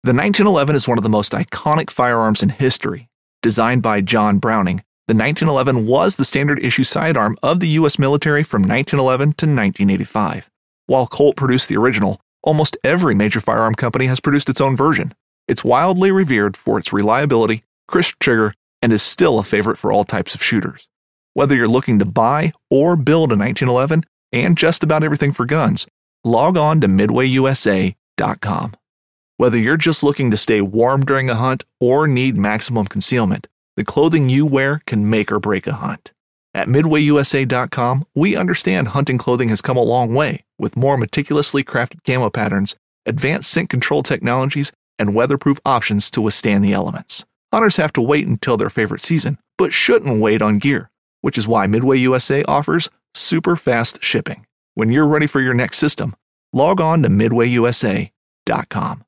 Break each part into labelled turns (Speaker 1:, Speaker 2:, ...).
Speaker 1: The 1911 is one of the most iconic firearms in history. Designed by John Browning, the 1911 was the standard issue sidearm of the U.S. military from 1911 to 1985. While Colt produced the original, almost every major firearm company has produced its own version. It's wildly revered for its reliability, crisp trigger, and is still a favorite for all types of shooters. Whether you're looking to buy or build a 1911 and just about everything for guns, log on to MidwayUSA.com. Whether you're just looking to stay warm during a hunt or need maximum concealment, the clothing you wear can make or break a hunt. At MidwayUSA.com, we understand hunting clothing has come a long way with more meticulously crafted camo patterns, advanced scent control technologies, and weatherproof options to withstand the elements. Hunters have to wait until their favorite season, but shouldn't wait on gear, which is why Midway USA offers super fast shipping. When you're ready for your next system, log on to MidwayUSA.com.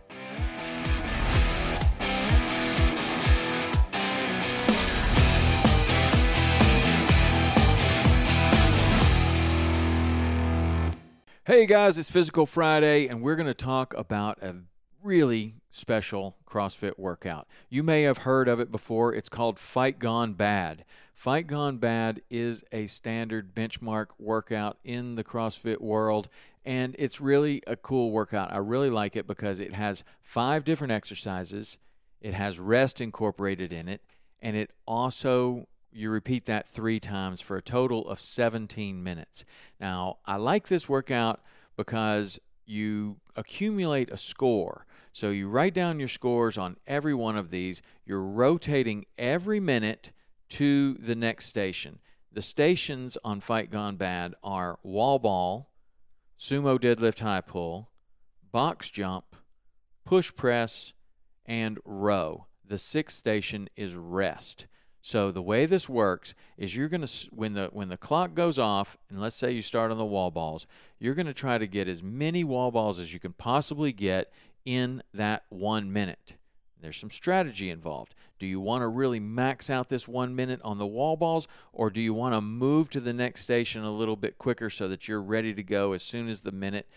Speaker 2: Hey guys, it's Physical Friday, and we're going to talk about a really special CrossFit workout. You may have heard of it before. It's called Fight Gone Bad. Fight Gone Bad is a standard benchmark workout in the CrossFit world, and it's really a cool workout. I really like it because it has 5 different exercises. It has rest incorporated in it, and it also you repeat that 3 times for a total of 17 minutes. Now, I like this workout because you accumulate a score. So you write down your scores on every one of these. You're rotating every minute to the next station. The stations on Fight Gone Bad are wall ball, sumo deadlift high pull, box jump, push press, and row. The 6th station is rest. So the way this works is you're going to, when the clock goes off, and let's say you start on the wall balls, you're going to try to get as many wall balls as you can possibly get in that 1 minute. There's some strategy involved. Do you want to really max out this 1 minute on the wall balls, or do you want to move to the next station a little bit quicker so that you're ready to go as soon as the minute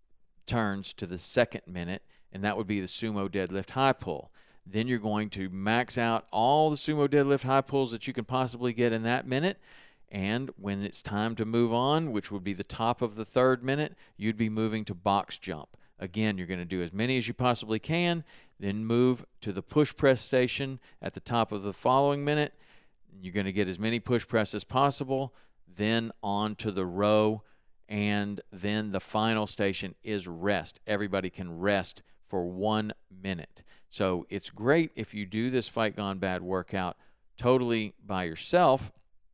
Speaker 2: turns to the 2nd minute, and that would be the sumo deadlift high pull. Then you're going to max out all the sumo deadlift high pulls that you can possibly get in that minute. And when it's time to move on, which would be the top of the 3rd minute, you'd be moving to box jump. Again, you're going to do as many as you possibly can, then move to the push press station at the top of the following minute. You're going to get as many push press as possible, then on to the row, and then the final station is rest. Everybody can rest for 1 minute. So it's great if you do this Fight Gone Bad workout totally by yourself,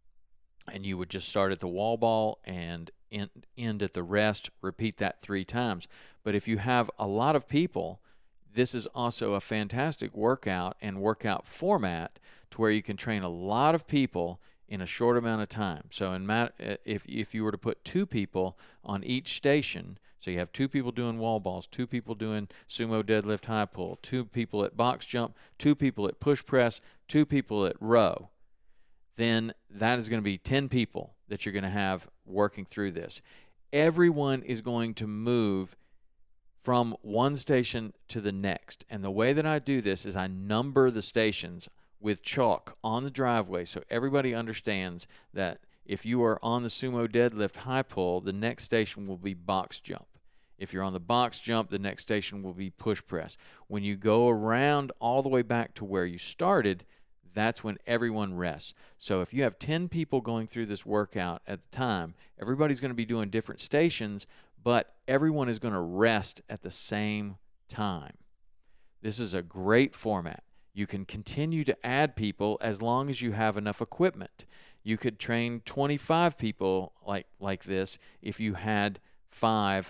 Speaker 2: and you would just start at the wall ball and end at the rest, repeat that 3 times. But if you have a lot of people, this is also a fantastic workout and workout format to where you can train a lot of people in a short amount of time. So if you were to put 2 people on each station, so you have 2 people doing wall balls, 2 people doing sumo deadlift high pull, 2 people at box jump, 2 people at push press, 2 people at row, then that is going to be 10 people that you're going to have working through this. Everyone is going to move from one station to the next. And the way that I do this is I number the stations with chalk on the driveway so everybody understands that if you are on the sumo deadlift high pull, the next station will be box jump. If you're on the box jump, the next station will be push press. When you go around all the way back to where you started, that's when everyone rests. So if you have 10 people going through this workout at the time, everybody's going to be doing different stations, but everyone is going to rest at the same time. This is a great format. You can continue to add people as long as you have enough equipment. You could train 25 people like this if you had 5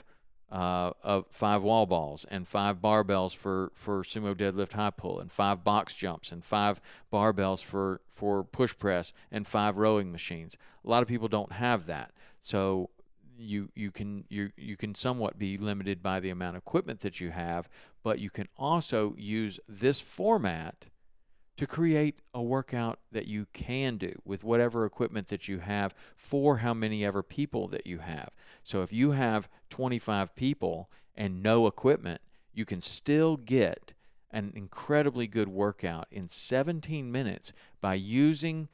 Speaker 2: wall balls and 5 barbells for sumo deadlift high pull and 5 box jumps and 5 barbells for push press and 5 rowing machines. A lot of people don't have that, so you can somewhat be limited by the amount of equipment that you have, but you can also use this format to create a workout that you can do with whatever equipment that you have for how many ever people that you have. So if you have 25 people and no equipment, you can still get an incredibly good workout in 17 minutes by using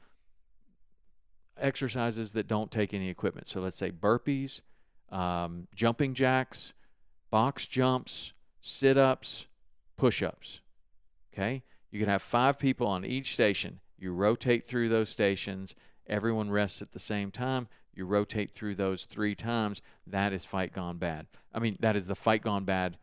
Speaker 2: exercises that don't take any equipment. So let's say burpees, jumping jacks, box jumps, sit-ups, push-ups. Okay? You can have 5 people on each station. You rotate through those stations. Everyone rests at the same time. You rotate through those 3 times. That is Fight Gone Bad. I mean, that is the Fight Gone Bad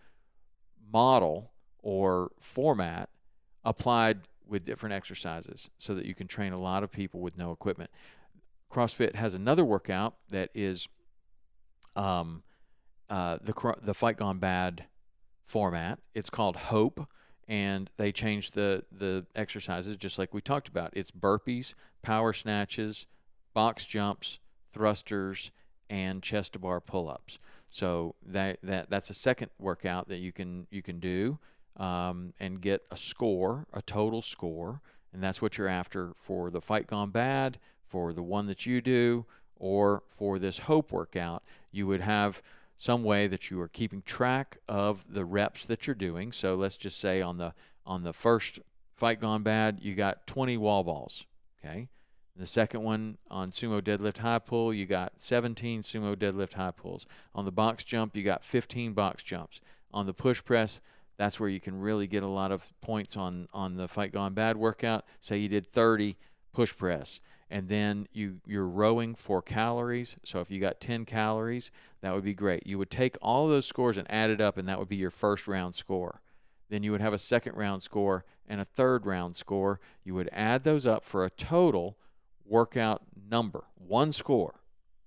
Speaker 2: model or format applied with different exercises so that you can train a lot of people with no equipment. CrossFit has another workout that is the Fight Gone Bad format. It's called Hope, and they changed the exercises just like we talked about. It's burpees, power snatches, box jumps, thrusters, and chest to bar pull-ups. So that's a second workout that you can do and get a score, a total score, and that's what you're after for the Fight Gone Bad, for the one that you do, or for this Hope workout. You would have some way that you are keeping track of the reps that you're doing. So let's just say on the first Fight Gone Bad, you got 20 wall balls, okay? The second one on sumo deadlift high pull, you got 17 sumo deadlift high pulls. On the box jump, you got 15 box jumps. On the push press, that's where you can really get a lot of points on the Fight Gone Bad workout. Say you did 30 push press, and then you're rowing 4 calories. So if you got 10 calories, that would be great. You would take all of those scores and add it up, and that would be your first round score. Then you would have a second round score and a third round score. You would add those up for a total workout number, one score.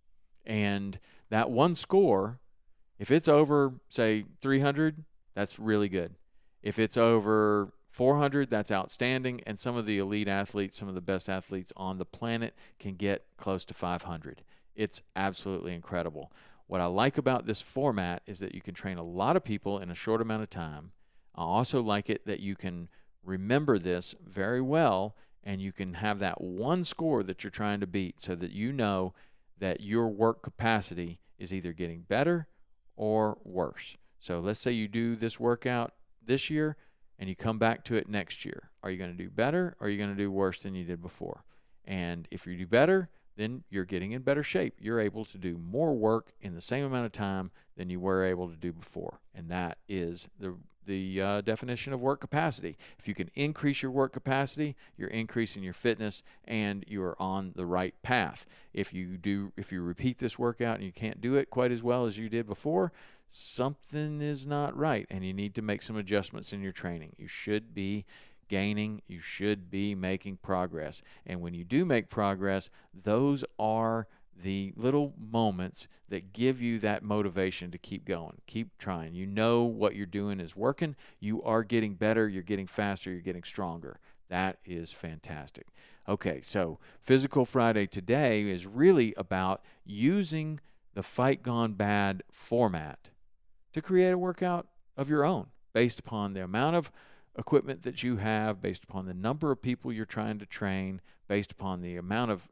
Speaker 2: And that one score, if it's over, say, 300, that's really good. If it's over 400, that's outstanding. And some of the elite athletes, some of the best athletes on the planet can get close to 500. It's absolutely incredible. What I like about this format is that you can train a lot of people in a short amount of time. I also like it that you can remember this very well, and you can have that one score that you're trying to beat so that you know that your work capacity is either getting better or worse. So let's say you do this workout this year and you come back to it next year. Are you going to do better or are you going to do worse than you did before? And if you do better, then you're getting in better shape. You're able to do more work in the same amount of time than you were able to do before. And that is the definition of work capacity. If you can increase your work capacity, you're increasing your fitness and you're on the right path. If you repeat this workout and you can't do it quite as well as you did before, something is not right and you need to make some adjustments in your training. You should be gaining, you should be making progress. And when you do make progress, those are the little moments that give you that motivation to keep going, keep trying. You know what you're doing is working. You are getting better. You're getting faster. You're getting stronger. That is fantastic. Okay, so Physical Friday today is really about using the Fight Gone Bad format to create a workout of your own based upon the amount of equipment that you have, based upon the number of people you're trying to train, based upon the amount of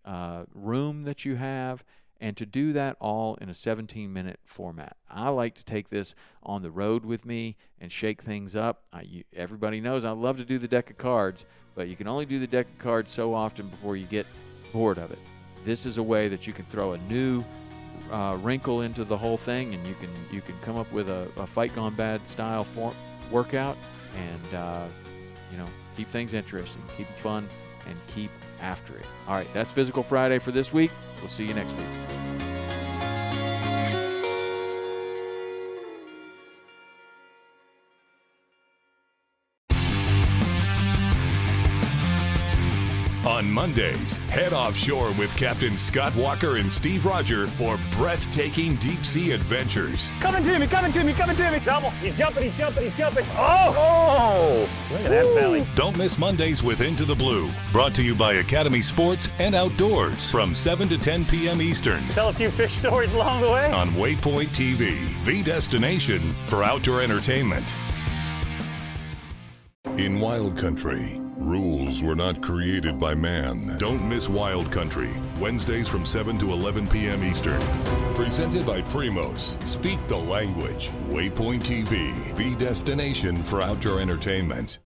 Speaker 2: room that you have, and to do that all in a 17-minute format. I like to take this on the road with me and shake things up. Everybody knows I love to do the deck of cards, but you can only do the deck of cards so often before you get bored of it. This is a way that you can throw a new wrinkle into the whole thing, and you can come up with a Fight Gone Bad style workout, and keep things interesting, keep it fun, and keep after it. All right, that's Physical Friday for this week. We'll see you next week.
Speaker 3: On Mondays, head offshore with Captain Scott Walker and Steve Roger for breathtaking deep-sea adventures.
Speaker 4: Coming to me. Double. He's jumping. Oh! Look at that belly.
Speaker 3: Don't miss Mondays with Into the Blue. Brought to you by Academy Sports and Outdoors from 7 to 10 p.m. Eastern.
Speaker 4: Tell a few fish stories along the way.
Speaker 3: On Waypoint TV, the destination for outdoor entertainment. In wild country, Rules were not created by man. Don't miss Wild Country, Wednesdays from 7 to 11 p.m. Eastern. Presented by Primos. Speak the language. Waypoint TV, the destination for outdoor entertainment.